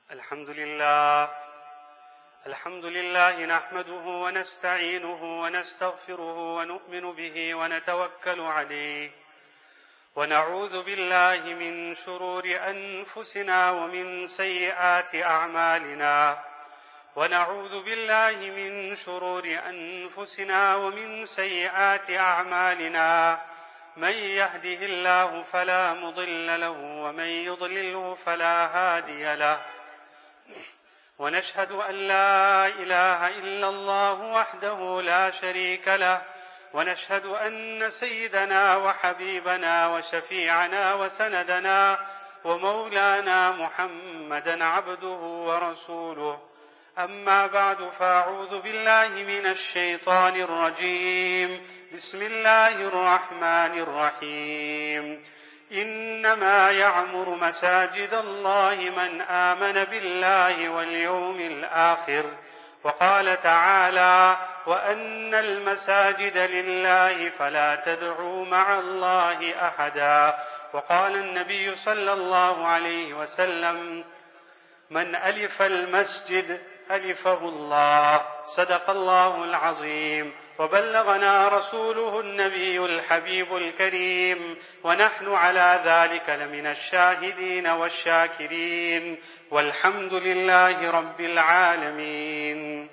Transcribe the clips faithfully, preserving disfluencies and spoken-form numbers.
الحمد لله الحمد لله نحمده ونستعينه ونستغفره ونؤمن به ونتوكل عليه ونعوذ بالله من شرور أنفسنا ومن سيئات أعمالنا ونعوذ بالله من شرور أنفسنا ومن سيئات أعمالنا من يهده الله فلا مضل له ومن يضلله فلا هادي له ونشهد أن لا إله إلا الله وحده لا شريك له ونشهد أن سيدنا وحبيبنا وشفيعنا وسندنا ومولانا محمدا عبده ورسوله أما بعد فأعوذ بالله من الشيطان الرجيم بسم الله الرحمن الرحيم إنما يعمر مساجد الله من آمن بالله واليوم الآخر وقال تعالى وأن المساجد لله فلا تدعوا مع الله أحدا وقال النبي صلى الله عليه وسلم من ألف المسجد ألفه الله صدق الله العظيم وبلغنا رسوله النبي الحبيب الكريم ونحن على ذلك لمن الشاهدين والشاكرين والحمد لله رب العالمين.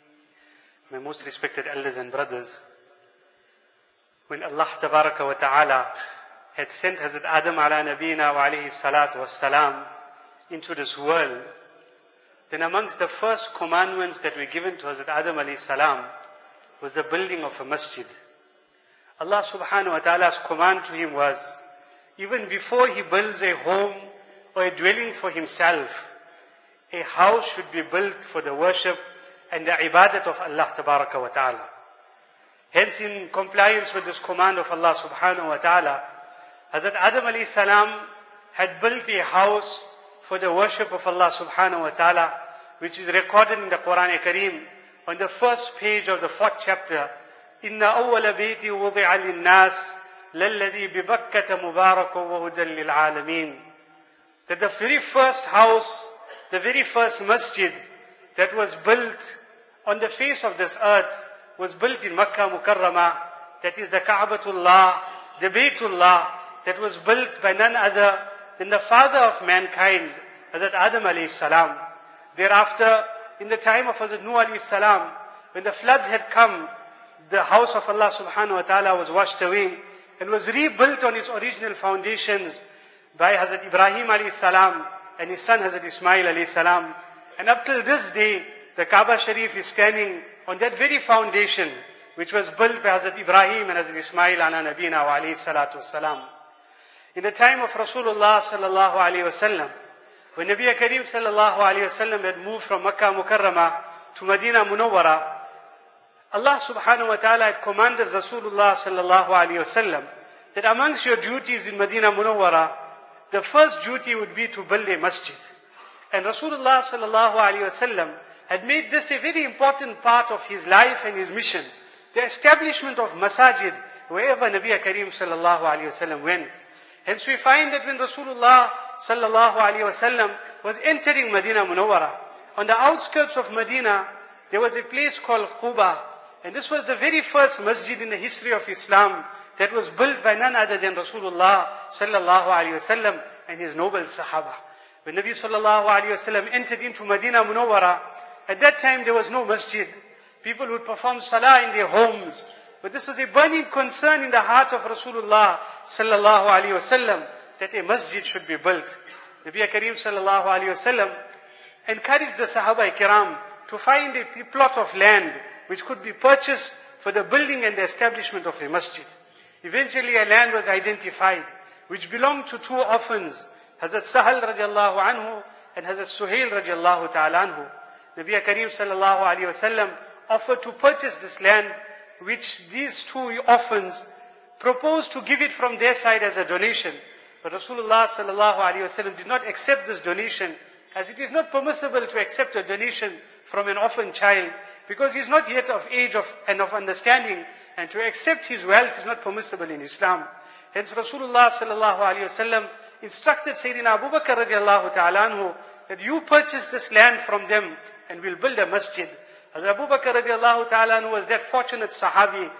My most respected elders and brothers, when Allah Tabaraka wa Ta'ala had sent Hazrat Adam ala Nabina wa alayhi salatu was salam into this world, then amongst the first commandments that were given to Hazrat Adam alayhi salam was the building of a masjid. Allah subhanahu wa ta'ala's command to him was, even before he builds a home or a dwelling for himself, a house should be built for the worship and the ibadat of Allah tabaraka wa ta'ala. Hence, in compliance with this command of Allah subhanahu wa ta'ala, Hazrat Adam alayhi salam had built a house for the worship of Allah subhanahu wa ta'ala, which is recorded in the Quran Kareem on the first page of the fourth chapter. Inna awwala bayti wudi'a lin-nas lalladhi bi Bakkata mubarakun wa hudan lil alamin. That the very first house, the very first masjid that was built on the face of this earth was built in Makkah Mukarramah. That is the Ka'batullah, the Baytullah, that was built by none other than the father of mankind, Hazrat Adam alayhi salam. Thereafter, in the time of Hazrat Nuh alayhi salam, when the floods had come, the house of Allah subhanahu wa ta'ala was washed away and was rebuilt on its original foundations by Hazrat Ibrahim alayhi salam and his son Hazrat Ismail alayhi salam. And up till this day, the Kaaba Sharif is standing on that very foundation which was built by Hazrat Ibrahim and Hazrat Ismail ala nabina wa alayhi salatu wasalam. In the time of Rasulullah sallallahu alayhi wa sallam, when Nabi Kareem sallallahu alayhi wa sallam had moved from Makkah Mukarramah to Medina Munawwara, Allah subhanahu wa ta'ala had commanded Rasulullah sallallahu alayhi wa sallam that amongst your duties in Medina Munawwara, the first duty would be to build a masjid. And Rasulullah sallallahu alayhi wa sallam had made this a very important part of his life and his mission, the establishment of masajid wherever Nabi Kareem sallallahu alayhi wa sallam went. Hence we find that when Rasulullah sallallahu alayhi wa sallam was entering Medina Munawwara, on the outskirts of Medina, there was a place called Quba. And this was the very first masjid in the history of Islam that was built by none other than Rasulullah sallallahu alayhi wa sallam and his noble Sahaba. When Nabi sallallahu alayhi wa sallam entered into Medina Munawwara, at that time there was no masjid. People would perform salah in their homes. But this was a burning concern in the heart of Rasulullah sallallahu alayhi wa sallam that a masjid should be built. Nabi Kareem sallallahu alayhi wa sallam encouraged the Sahaba Kiram to find a plot of land which could be purchased for the building and the establishment of a masjid. Eventually a land was identified which belonged to two orphans, Hazrat Sahal radiallahu anhu and Hazrat Suhail radiallahu ta'ala anhu. Nabi Kareem sallallahu alayhi wa sallam offered to purchase this land, which these two orphans proposed to give it from their side as a donation. But Rasulullah sallallahu alayhi wa sallam did not accept this donation, as it is not permissible to accept a donation from an orphan child, because he is not yet of age of, and of understanding, and to accept his wealth is not permissible in Islam. Hence Rasulullah sallallahu alayhi wa sallam instructed Sayyidina Abu Bakr radiallahu ta'ala anhu that you purchase this land from them and we'll build a masjid. Hazrat Abu Bakr radiallahu ta'ala anhu was that fortunate sahabi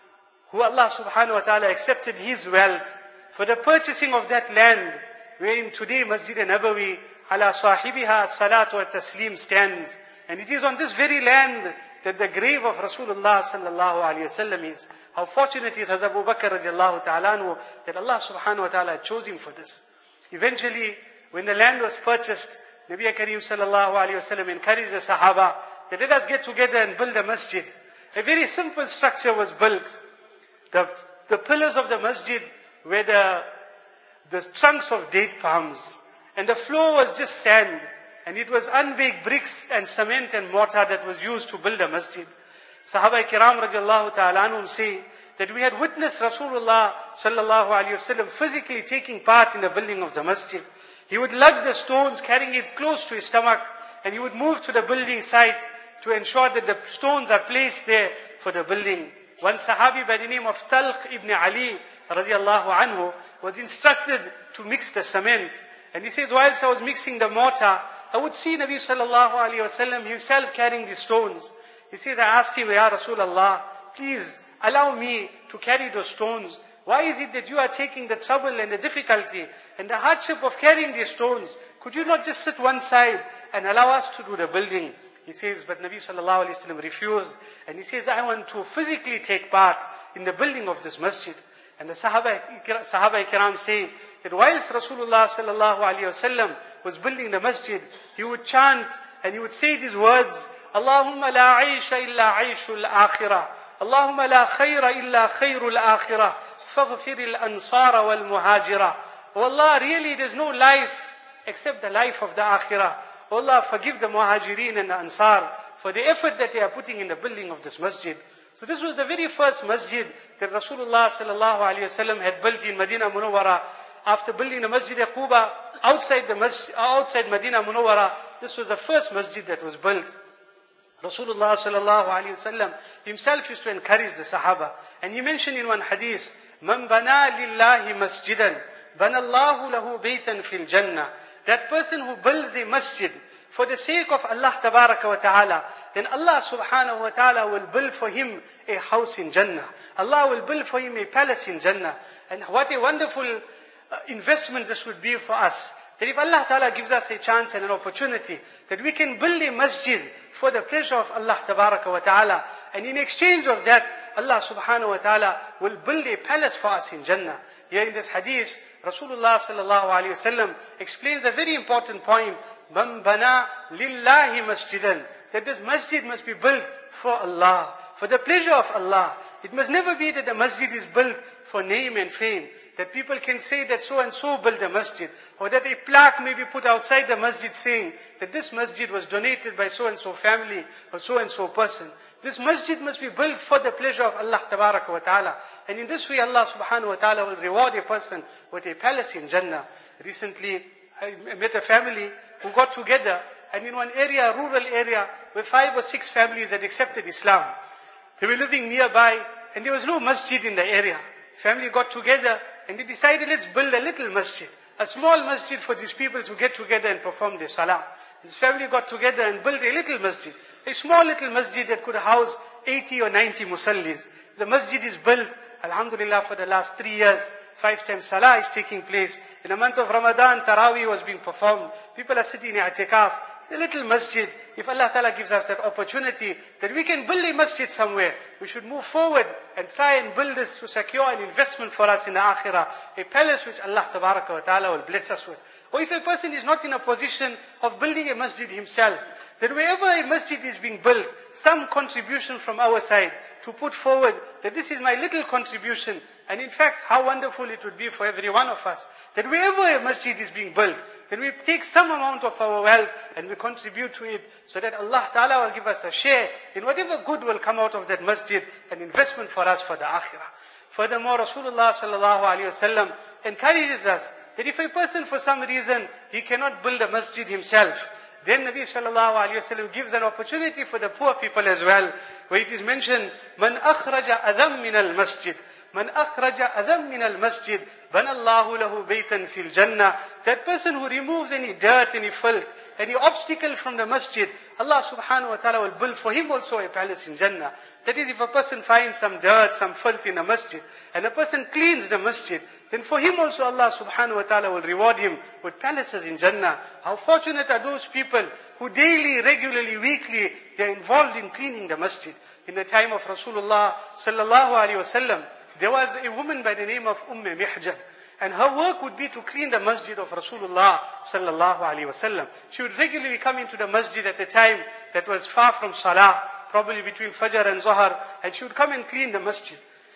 who Allah subhanahu wa ta'ala accepted his wealth for the purchasing of that land, wherein today Masjid Nabawi ala sahibiha salatu wa taslim stands. And it is on this very land that the grave of Rasulullah sallallahu alayhi wasallam is. How fortunate is Hazrat Abu Bakr radiallahu ta'ala anhu that Allah subhanahu wa ta'ala chose him for this. Eventually, when the land was purchased, Nabi Kareem sallallahu alayhi wasallam encouraged the Sahaba that let us get together and build a masjid. A very simple structure was built. The, the pillars of the masjid were the, the trunks of date palms. And the floor was just sand. And it was unbaked bricks and cement and mortar that was used to build a masjid. Sahaba kiram radiallahu ta'ala anhum say that we had witnessed Rasulullah sallallahu alayhi wasallam physically taking part in the building of the masjid. He would lug the stones, carrying it close to his stomach, and he would move to the building site to ensure that the stones are placed there for the building. One Sahabi by the name of Talq ibn Ali radiallahu anhu was instructed to mix the cement. And he says, whilst I was mixing the mortar, I would see Nabi sallallahu alayhi wasallam himself carrying the stones. He says, I asked him, Ya Rasulullah, please allow me to carry those stones. Why is it that you are taking the trouble and the difficulty and the hardship of carrying these stones? Could you not just sit one side and allow us to do the building? He says, but Nabi sallallahu alayhi wasallam refused. And he says, I want to physically take part in the building of this masjid. And the Sahaba, Sahaba Ikram say that whilst Rasulullah sallallahu alayhi wasallam was building the masjid, he would chant and he would say these words, Allahumma la aisha illa aishul akhirah. Allahumma la khayra illa khayrul akhirah. Faghfir al-ansara wal-muhajira. Oh Allah, really there's no life except the life of the akhirah. Oh Allah, forgive the muhajirin and the ansar for the effort that they are putting in the building of this masjid. So this was the very first masjid that Rasulullah sallallahu alayhi wasallam had built in Medina Munawwara. After building the Masjid Quba outside the masjid, outside Medina Munawwara, this was the first masjid that was built. Rasulullah sallallahu alayhi wasallam himself used to encourage the Sahaba. And he mentioned in one hadith, Man bana lillahi masjidan, bana Allahu lahu baytan fil jannah. That person who builds a masjid for the sake of Allah tabaraka wa ta'ala, then Allah subhanahu wa ta'ala will build for him a house in Jannah. Allah will build for him a palace in Jannah. And what a wonderful uh, investment this would be for us. That if Allah ta'ala gives us a chance and an opportunity, that we can build a masjid for the pleasure of Allah tabaraka wa ta'ala. And in exchange of that, Allah subhanahu wa ta'ala will build a palace for us in Jannah. Here in this hadith, Rasulullah sallallahu alayhi wasallam explains a very important point. Man bana lillahi masjidan. That this masjid must be built for Allah, for the pleasure of Allah. It must never be that the masjid is built for name and fame. That people can say that so and so built the masjid. Or that a plaque may be put outside the masjid saying that this masjid was donated by so and so family or so and so person. This masjid must be built for the pleasure of Allah tabaraka wa ta'ala. And in this way Allah subhanahu wa ta'ala will reward a person with a palace in Jannah. Recently I met a family who got together, and in one area, a rural area, where five or six families had accepted Islam. They were living nearby, and there was no masjid in the area. Family got together, and they decided, let's build a little masjid. A small masjid for these people to get together and perform their salah. This family got together and built a little masjid. A small little masjid that could house eighty or ninety musallis. The masjid is built, alhamdulillah, for the last three years. Five times salah is taking place. In the month of Ramadan, Taraweeh was being performed. People are sitting in i'tikaf. A little masjid. If Allah Ta'ala gives us that opportunity, that we can build a masjid somewhere, we should move forward and try and build this to secure an investment for us in the akhirah. A palace which Allah Tabaraka wa Ta'ala will bless us with. Or if a person is not in a position of building a masjid himself, that wherever a masjid is being built, some contribution from our side to put forward that this is my little contribution. And in fact, how wonderful it would be for every one of us, that wherever a masjid is being built, then we take some amount of our wealth and we contribute to it, so that Allah Ta'ala will give us a share in whatever good will come out of that masjid, an investment for us for the akhirah. Furthermore, Rasulullah sallallahu alaihi wasallam encourages us that if a person for some reason, he cannot build a masjid himself, then Nabi sallallahu alayhi wasallam gives an opportunity for the poor people as well, where it is mentioned, Man akhraja adam min al masjid. Man akhraja adam min al masjid. Banallahu lahu baytan fil jannah. That person who removes any dirt, any filth, any obstacle from the masjid, Allah subhanahu wa ta'ala will build for him also a palace in Jannah. That is, if a person finds some dirt, some filth in a masjid, and a person cleans the masjid, then for him also Allah subhanahu wa ta'ala will reward him with palaces in Jannah. How fortunate are those people who daily, regularly, weekly, they are involved in cleaning the masjid. In the time of Rasulullah sallallahu alaihi wasallam, there was a woman by the name of Umm Mihjan. And her work would be to clean the masjid of Rasulullah sallallahu alaihi wasallam. She would regularly come into the masjid at a time that was far from salah, probably between Fajr and Zuhr, and she would come and clean the masjid.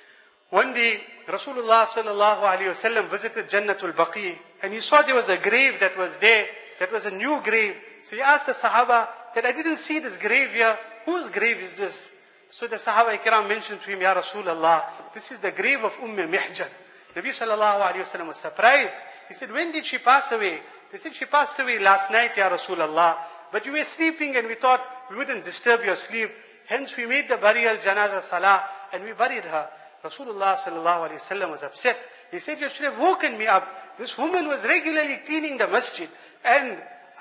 One day, Rasulullah sallallahu alaihi wasallam visited Jannatul Baqi, and he saw there was a grave that was there, that was a new grave. So he asked the Sahaba that, I didn't see this grave here. Whose grave is this? So the Sahaba Ikram mentioned to him, Ya Rasulullah, this is the grave of Umm Mihjan. Nabi sallallahu alayhi wa sallam was surprised. He said, when did she pass away? They said, she passed away last night, Ya Rasulullah. But you were sleeping and we thought we wouldn't disturb your sleep. Hence we made the burial janazah salah and we buried her. Rasulullah sallallahu alayhi wa sallam was upset. He said, you should have woken me up. This woman was regularly cleaning the masjid. And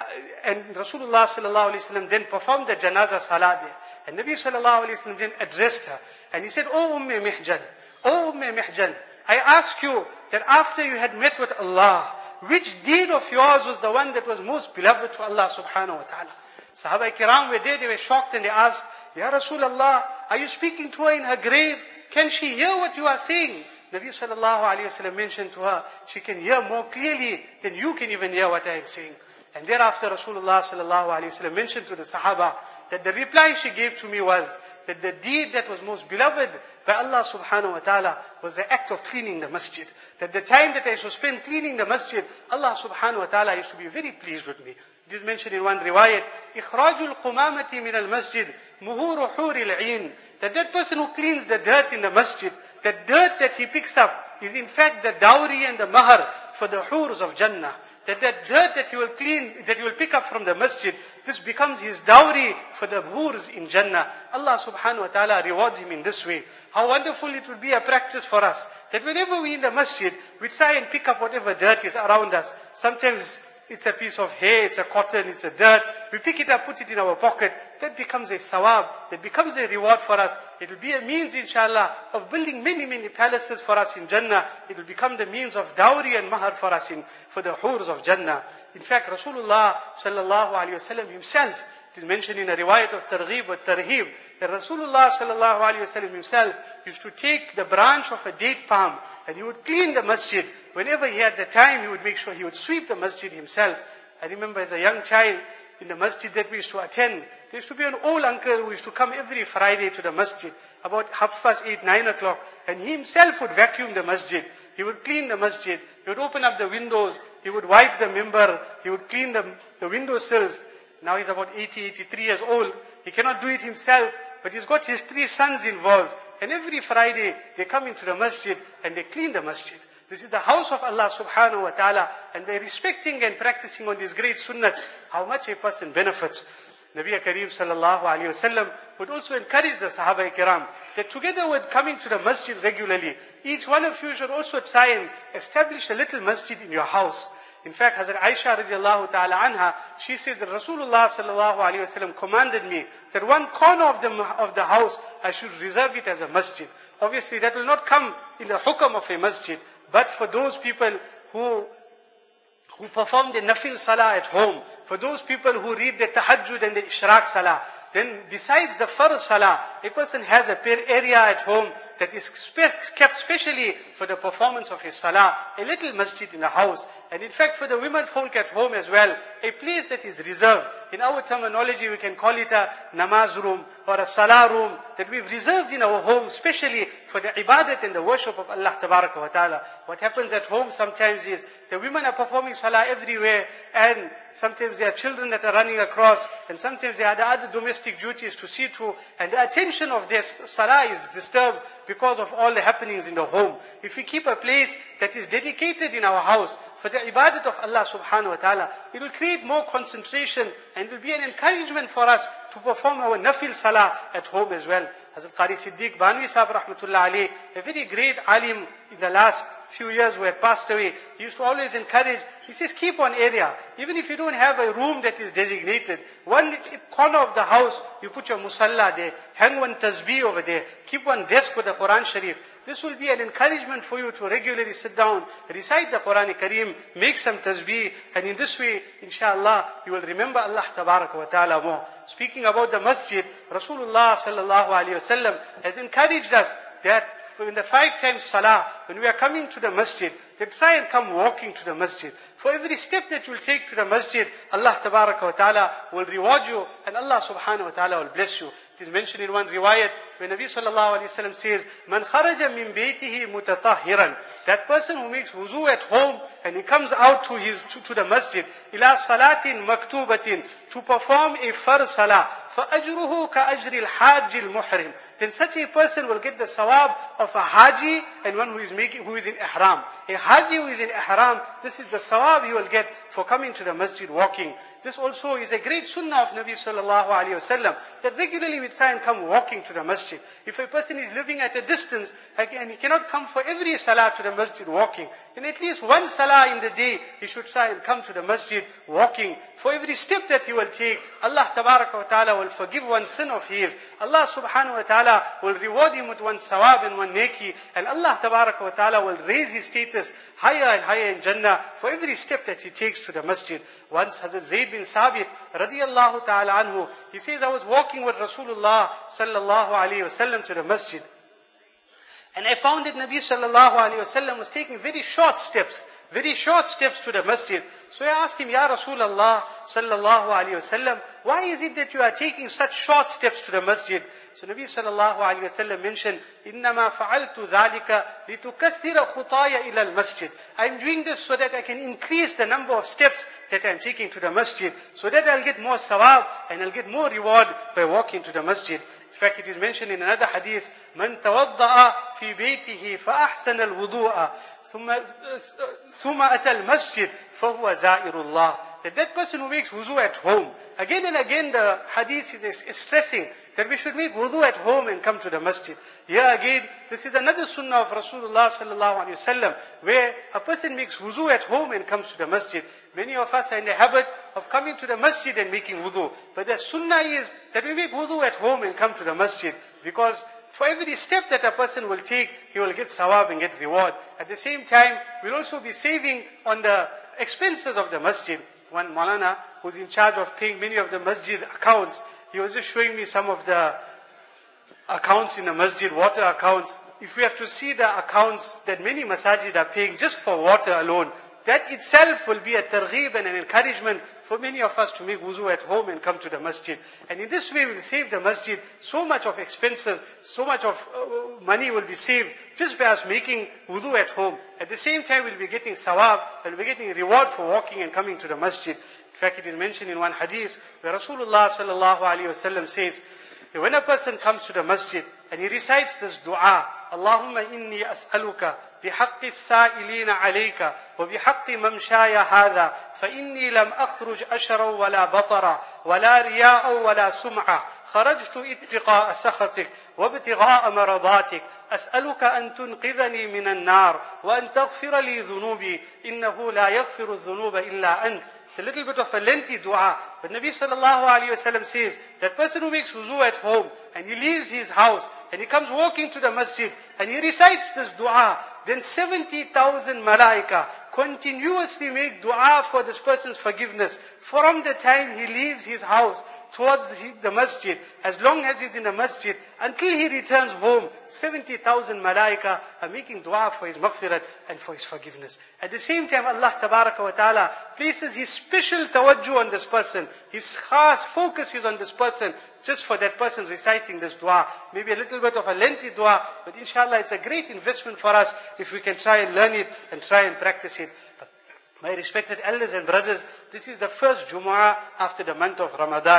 and Rasulullah sallallahu alayhi wa sallam then performed the janazah salah there. And Nabi sallallahu alayhi wa sallam then addressed her. And he said, O Umm Mihjan, O Umm Mihjan, I ask you that after you had met with Allah, which deed of yours was the one that was most beloved to Allah subhanahu wa ta'ala? Sahaba kiram were there, they were shocked and they asked, Ya Rasulullah, are you speaking to her in her grave? Can she hear what you are saying? Nabi sallallahu alayhi wa sallam mentioned to her, she can hear more clearly than you can even hear what I am saying. And thereafter Rasulullah sallallahu alayhi wa sallam mentioned to the Sahaba that the reply she gave to me was that the deed that was most beloved by Allah subhanahu wa ta'ala was the act of cleaning the masjid. That the time that I used to spend cleaning the masjid, Allah subhanahu wa ta'ala used to be very pleased with me. It is mentioned in one riwayat, إِخْرَاجُ الْقُمَامَةِ مِنَ الْمَسْجِدِ مُهُورُ حُورِ الْعِينِ. That that person who cleans the dirt in the masjid, the dirt that he picks up is in fact the dowry and the mahar for the hurs of Jannah. That that dirt that he will clean, that he will pick up from the masjid, this becomes his dowry for the hurs in Jannah. Allah subhanahu wa ta'ala rewards him in this way. How wonderful it would be a practice for us, that whenever we in the masjid, we try and pick up whatever dirt is around us. Sometimes it's a piece of hair, it's a cotton, it's a dirt. We pick it up, put it in our pocket. That becomes a sawab, that becomes a reward for us. It will be a means, inshallah, of building many, many palaces for us in Jannah. It will become the means of dowry and mahar for us in, for the hurs of Jannah. In fact, Rasulullah sallallahu alayhi wa sallam himself, it is mentioned in a riwayat of Targhib wa Tarhib, that Rasulullah sallallahu alayhi wa sallam himself used to take the branch of a date palm and he would clean the masjid. Whenever he had the time, he would make sure he would sweep the masjid himself. I remember as a young child, in the masjid that we used to attend, there used to be an old uncle who used to come every Friday to the masjid, about half past eight, nine o'clock, and he himself would vacuum the masjid. He would clean the masjid. He would open up the windows. He would wipe the mimbar. He would clean the, the window sills. Now he's about eighty, eighty-three years old. He cannot do it himself, but he's got his three sons involved. And every Friday, they come into the masjid and they clean the masjid. This is the house of Allah subhanahu wa ta'ala. And by respecting and practicing on these great sunnats, how much a person benefits. Nabi Kareem sallallahu alayhi wa sallam would also encourage the Sahaba Kiram that together with coming to the masjid regularly, each one of you should also try and establish a little masjid in your house. In fact, Hazrat Aisha radiallahu ta'ala anha, she says that Rasulullah sallallahu alayhi wa sallam commanded me that one corner of the, of the house, I should reserve it as a masjid. Obviously, that will not come in the hukam of a masjid, but for those people who who perform the nafil salah at home, for those people who read the tahajjud and the ishraq salah, then besides the farz salah, a person has a area at home that is kept specially for the performance of his salah, a little masjid in the house. And in fact, for the women folk at home as well, a place that is reserved. In our terminology, we can call it a namaz room or a salah room that we've reserved in our home, specially for the ibadat and the worship of Allah tabaraka wa ta'ala. What happens at home sometimes is the women are performing salah everywhere, and sometimes there are children that are running across, and sometimes there are the other domestic duties to see to, and the attention of their salah is disturbed because of all the happenings in the home. If we keep a place that is dedicated in our house for the ibadat of Allah subhanahu wa ta'ala, it will create more concentration and will be an encouragement for us to perform our nafil salah at home as well. Hazrat Qari Siddiq Banwi Sahib Rahmatullah Alayh, a very great alim in the last few years who had passed away, he used to always encourage, he says, keep one area. Even if you don't have a room that is designated, one corner of the house, you put your musalla there, hang one tasbih over there, keep one desk with the Quran Sharif. This will be an encouragement for you to regularly sit down, recite the Quran Kareem, make some tasbih, and in this way, inshallah, you will remember Allah Tabaraka wa Ta'ala more. Speaking about the masjid, Rasulullah Sallallahu Alaihi Wasallam has encouraged us that in the five times salah, when we are coming to the masjid, then try and come walking to the masjid. For every step that you will take to the masjid, Allah Tabaraka wa Ta'ala will reward you, and Allah Subhanahu wa Ta'ala will bless you. It is mentioned in one riwayat, when Nabi Sallallahu Alaihi Wasallam says, Man kharaja min baytihi mutatahhiran, that person who makes wuzu at home, and he comes out to his to, to the masjid, ila salatin maktubatin, to perform a farz salah, فَأَجْرُهُ كَأَجْرِ الْحَاجِّ الْمُحْرِمِ, then such a person will get the sawab of a haji and one who is making, who is in ihram. A haji who is in ihram, this is the sawab he will get for coming to the masjid walking. This also is a great sunnah of Nabi Sallallahu Alaihi Wasallam, that regularly we try and come walking to the masjid. If a person is living at a distance and he cannot come for every salah to the masjid walking, then at least one salah in the day he should try and come to the masjid walking. For every step that he will take, Allah Tabaraka wa Ta'ala will forgive one sin of his. Allah Subhanahu wa Ta'ala will reward him with one sawab and one neki, and Allah Tabaraka wa Ta'ala will raise his status higher and higher in Jannah for every step that he takes to the masjid. Once Hazrat Zayd bin Sabit radiyallahu ta'ala anhu, he says, I was walking with Rasulullah sallallahu alayhi wasallam to the masjid, and I found that Nabi sallallahu alayhi wasallam was taking very short steps, very short steps to the masjid. So I asked him, Ya Rasulullah sallallahu alayhi wasallam, why is it that you are taking such short steps to the masjid? So Nabi sallallahu alayhi wasallam mentioned, إِنَّمَا فَعَلْتُ ذَلِكَ لِتُكَثِّرَ خُطَايَ إِلَى الْمَسْجِدِ. I am doing this so that I can increase the number of steps that I am taking to the masjid, so that I'll get more sawab and I'll get more reward by walking to the masjid. In fact, it is mentioned in another hadith, مَنْ تَوَضَّأَ فِي بَيْتِهِ فَأَحْسَنَ الْوُضُوءَ ثُمَّ أَتَى الْمَسْجِدِ فَهُوَ زَائِرُ اللَّهِ. That that person who makes wuzu at home, again and again the hadith is, is stressing that we should make wuzu at home and come to the masjid. Here again, this is another sunnah of Rasulullah sallallahu alaihi wasallam, where a person makes wuzu at home and comes to the masjid. Many of us are in the habit of coming to the masjid and making wudu. But the sunnah is that we make wudu at home and come to the masjid, because for every step that a person will take, he will get sawab and get reward. At the same time, we'll also be saving on the expenses of the masjid. One Maulana who's in charge of paying many of the masjid accounts, he was just showing me some of the accounts in the masjid, water accounts. If we have to see the accounts that many masajid are paying just for water alone, that itself will be a targheeb and an encouragement for many of us to make wuzu at home and come to the masjid. And in this way we'll save the masjid so much of expenses, so much of uh, money will be saved just by us making wuzu at home. At the same time we'll be getting sawab, and we'll be getting reward for walking and coming to the masjid. In fact, it is mentioned in one hadith where Rasulullah sallallahu alaihi wasallam says, when a person comes to the masjid and he recites this dua, Allahumma inni as'aluka بحق السائلين عليك وبحق ممشاي هذا فإني لم أخرج أشرا ولا بطرا ولا رياء ولا سمعة خرجت اتقاء سخطك وابتغاء مرضاتك أسألك أن تنقذني من النار وأن تغفر لي ذنوبي إنه لا يغفر الذنوب إلا أنت. It's a little bit of a lengthy dua, but Nabi sallallahu alaihi wasallam says that person who makes wuzu at home and he leaves his house and he comes walking to the masjid and he recites this dua, then seventy thousand malaika continuously make dua for this person's forgiveness from the time he leaves his house towards the masjid, as long as he's in the masjid, until he returns home. seventy thousand malaika are making dua for his maghfirat and for his forgiveness. At the same time, Allah Tabaraka wa Ta'ala places His special tawajjuh on this person. His khas focus is on this person, just for that person reciting this dua. Maybe a little bit of a lengthy dua, but inshallah it's a great investment for us if we can try and learn it and try and practice it. But my respected elders and brothers, this is the first Jumu'ah after the month of Ramadan.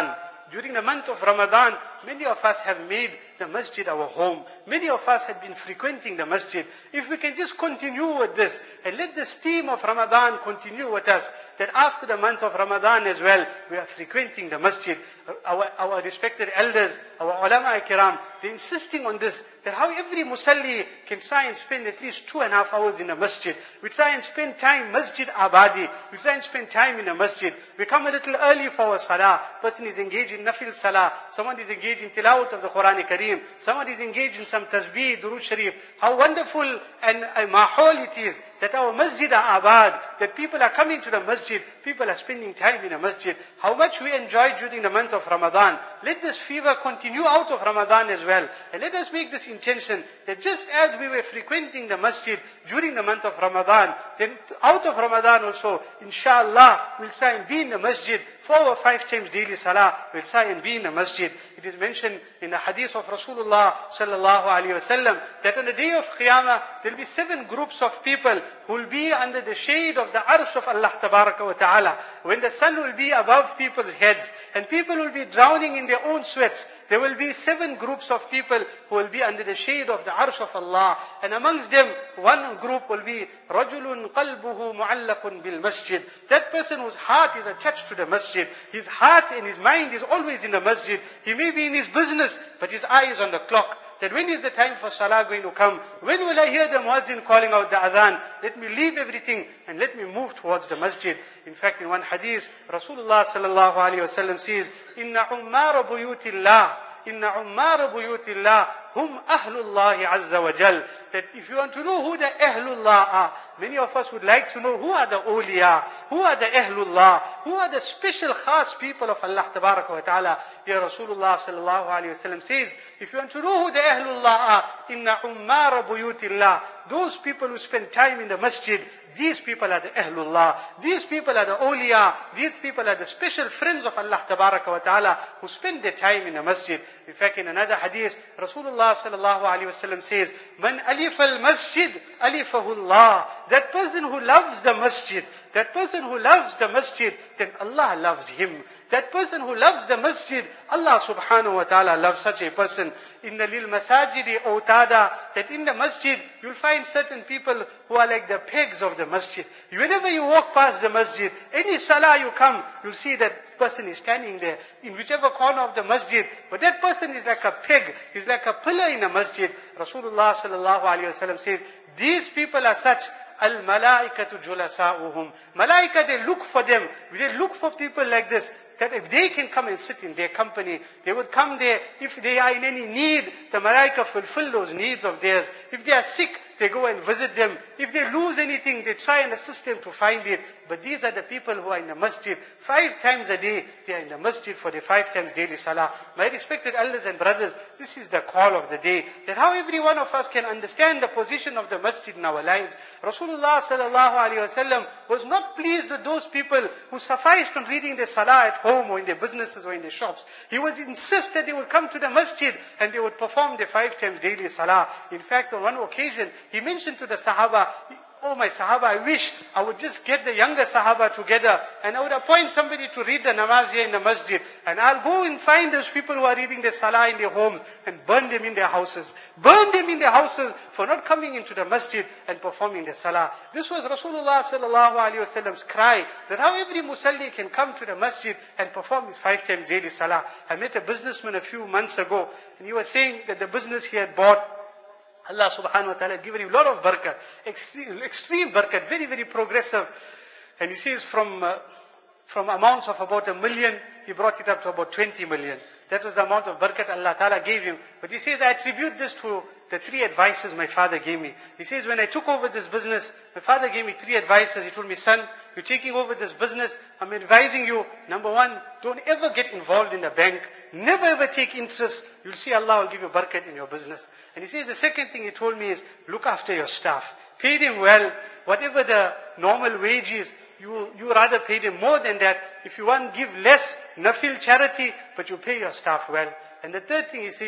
during the month of Ramadan, many of us have made the masjid our home. Many of us have been frequenting the masjid. If we can just continue with this and let the steam of Ramadan continue with us, that after the month of Ramadan as well, we are frequenting the masjid. Our, our respected elders, our ulama kiram, they're insisting on this, that how every musalli can try and spend at least two and a half hours in a masjid. We try and spend time, masjid abadi. We try and spend time in a masjid. We come a little early for our salah. Person is engaged in nafil salah. Someone is engaged in tilawat of the Quran Kareem. Someone is engaged in some tasbih, durood sharif. How wonderful and a mahol it is that our masjid are abad, that people are coming to the masjid, people are spending time in a masjid. How much we enjoy during the month of Ramadan. Let this fever continue out of Ramadan as well. And let us make this intention that just as we were frequenting the masjid during the month of Ramadan, then out of Ramadan also, inshallah, we'll try and be in the masjid four or five times daily salah. We'll try and be in the masjid. It is mentioned in the hadith of Rasulullah sallallahu alaihi wasallam that on the day of Qiyamah, there will be seven groups of people who will be under the shade of the arsh of Allah tabaraka wa ta'ala. When the sun will be above people's heads and people will be drowning in their own sweats, there will be seven groups of people who will be under the shade of the arsh of Allah. And amongst them, one group will be رَجُلٌ قَلْبُهُ مُعَلَّقٌ بِالْمَسْجِدِ. That person whose heart is attached to the masjid. His heart and his mind is always in the masjid. He may be in his business, but his eye is on the clock. That when is the time for salah going to come? When will I hear the muazzin calling out the adhan? Let me leave everything and let me move towards the masjid. In fact, in one hadith, Rasulullah sallallahu alaihi wasallam says, "Inna ummara buyutillah, inna ummara buyutillah, hum ahlullahi azza wa jal." That if you want to know who the ahlullah are, many of us would like to know who are the awliya, who are the ahlullah, who are the special khas people of Allah tabaraka wa ta'ala. Here Rasulullah sallallahu alayhi wa sallam says, if you want to know who the ahlullah are, inna ummara buyutillah, those people who spend time in the masjid, these people are the ahlullah, these people are the awliya, these people are the special friends of Allah tabaraka wa ta'ala who spend their time in the masjid. In fact, in another hadith, Rasulullah sallallahu alayhi wa sallam says, man alif al-masjid, alifahullah. That person who loves the masjid, that person who loves the masjid, then Allah loves him. That person who loves the masjid, Allah subhanahu wa ta'ala loves such a person. Inna lil masajidi awtada, that in the masjid, you'll find certain people who are like the pegs of the masjid. Whenever you walk past the masjid, any salah you come, you'll see that person is standing there in whichever corner of the masjid. But that person is like a peg, is like a pillar in the masjid. Rasulullah sallallahu alayhi wa sallam says, these people are such, al-malaikatu julasa'uhum. Malaika, they look for them. They look for people like this, that if they can come and sit in their company, they would come there. If they are in any need, the malaika fulfill those needs of theirs. If they are sick, they go and visit them. If they lose anything, they try and assist them to find it. But these are the people who are in the masjid. Five times a day, they are in the masjid for the five times daily salah. My respected elders and brothers, this is the call of the day. That how every one of us can understand the position of the masjid in our lives. Rasulullah sallallahu alaihi wasallam was not pleased with those people who sufficed on reading their salah at home or in their businesses or in their shops. He was insist that they would come to the masjid and they would perform their five times daily salah. In fact, on one occasion, he mentioned to the Sahaba, oh my Sahaba, I wish I would just get the younger Sahaba together and I would appoint somebody to read the namaz here in the masjid. And I'll go and find those people who are reading their salah in their homes and burn them in their houses. Burn them in their houses for not coming into the masjid and performing their salah. This was Rasulullah sallallahu alaihi wasallam's cry, that how every musalli can come to the masjid and perform his five times daily salah. I met a businessman a few months ago and he was saying that the business he had bought, Allah subhanahu wa ta'ala had given him a lot of barakah, extreme, extreme barakah, very, very progressive. And he says from, uh, from amounts of about a million, he brought it up to about twenty million. That was the amount of barakat Allah ta'ala gave him. But he says, I attribute this to the three advices my father gave me. He says, when I took over this business, my father gave me three advices. He told me, son, you're taking over this business. I'm advising you, number one, don't ever get involved in a bank. Never ever take interest. You'll see Allah will give you barakat in your business. And he says, the second thing he told me is, look after your staff. Pay them well. Whatever the normal wage is, you, you rather pay them more than that. If you want, give less, nafil charity, but you pay your staff well. And the third thing he says is,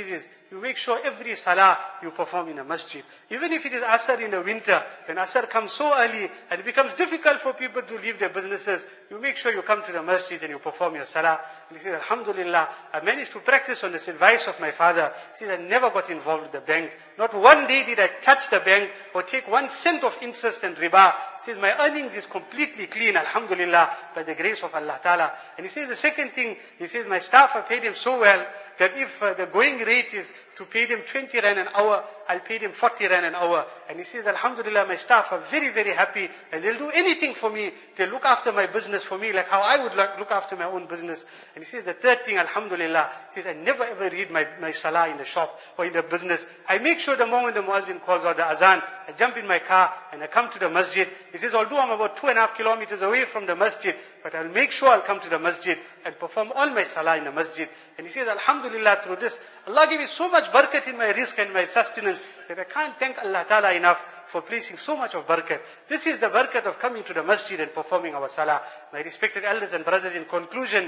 you make sure every salah you perform in a masjid. Even if it is Asr in the winter, when Asr comes so early and it becomes difficult for people to leave their businesses, you make sure you come to the masjid and you perform your salah. And he says, Alhamdulillah, I managed to practice on this advice of my father. He says, I never got involved with the bank. Not one day did I touch the bank or take one cent of interest and riba. He says, my earnings is completely clean, Alhamdulillah, by the grace of Allah Ta'ala. And he says the second thing, he says, my staff, I paid him so well that if uh, the going rate is to pay them twenty rand an hour, I'll pay them forty rand an hour. And he says, Alhamdulillah, my staff are very, very happy and they'll do anything for me. They'll look after my business for me like how I would look after my own business. And he says the third thing, Alhamdulillah, he says, I never ever read my, my salah in the shop or in the business. I make sure the moment the muazzin calls out the azan, I jump in my car and I come to the masjid. He says, although I'm about two and a half kilometers away from the masjid, but I'll make sure I'll come to the masjid and perform all my salah in the masjid. And he says, Alhamdulillah, through this, Allah gave me so much barakat in my rizq and my sustenance that I can't thank Allah Ta'ala enough for placing so much of barakat. This is the barakat of coming to the masjid and performing our salah. My respected elders and brothers, in conclusion,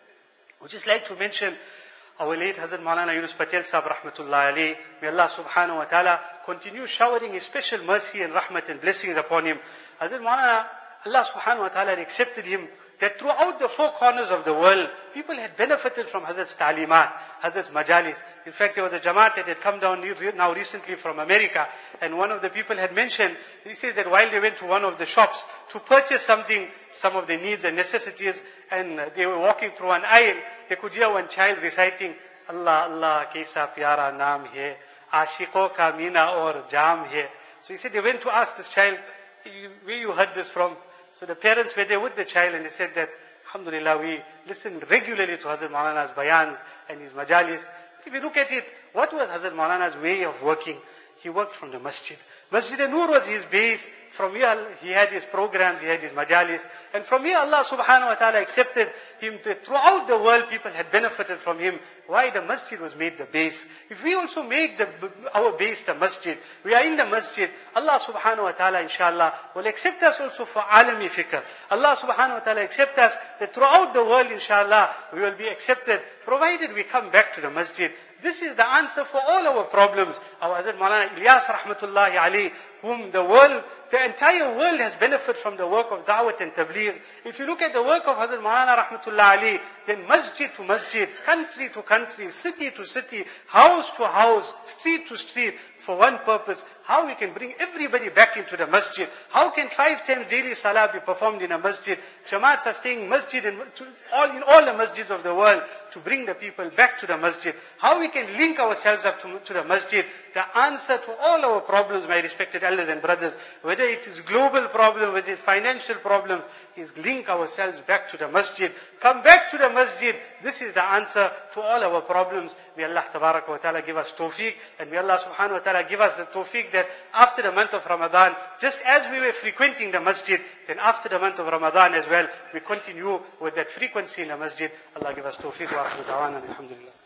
I would just like to mention our late Hazrat Maulana Yunus Patel Sahib Rahmatullah Alayhi. May Allah Subhanahu Wa Ta'ala continue showering His special mercy and rahmat and blessings upon him. Hazrat Maulana, Allah Subhanahu Wa Ta'ala had accepted him, that throughout the four corners of the world, people had benefited from Hazrat's ta'limat, Hazrat's majalis. In fact, there was a jamaat that had come down now recently from America, and one of the people had mentioned, he says that while they went to one of the shops to purchase something, some of their needs and necessities, and they were walking through an aisle, they could hear one child reciting, Allah, Allah, kaisa pyara naam hai, aashiqon ka meena aur jaam hai. So he said, they went to ask this child, where you heard this from? So the parents were there with the child and they said that, Alhamdulillah, we listen regularly to Hazrat Maulana's bayans and his majalis. If you look at it, what was Hazrat Maulana's way of working? He worked from the masjid. Masjid Noor was his base. From here, he had his programs, he had his majalis. And from here, Allah Subhanahu Wa Ta'ala accepted him. Throughout the world, people had benefited from him. Why? The masjid was made the base. If we also make the, our base the masjid, we are in the masjid, Allah Subhanahu Wa Ta'ala, inshallah, will accept us also for alami fikr. Allah Subhanahu Wa Ta'ala accept us that throughout the world, inshallah, we will be accepted, provided we come back to the masjid. This is the answer for all our problems. Our Hazrat Maulana Ilyas Rahmatullahi Alayhi, whom the world, the entire world has benefited from the work of Da'wat and Tabligh. If you look at the work of Hazrat Maulana Rahmatullahi Alayhi, then masjid to masjid, country to country, city to city, house to house, street to street, for one purpose, how we can bring everybody back into the masjid. How can five times daily salah be performed in a masjid? Jamaats are staying masjid in all, in all the masjids of the world to bring the people back to the masjid. How we can link ourselves up to, to the masjid. The answer to all our problems, my respected elders and brothers, whether it is global problem, whether it is financial problem, is link ourselves back to the masjid. Come back to the masjid. This is the answer to all our problems. May Allah Tabaraka wa Ta'ala give us tawfiq, and may Allah Subhanahu wa Ta'ala give us the tawfiq that after the month of Ramadan, just as we were frequenting the masjid, then after the month of Ramadan as well, we continue with that frequency in the masjid. Allah give us tawfiq wa akhiru da'wana, alhamdulillah.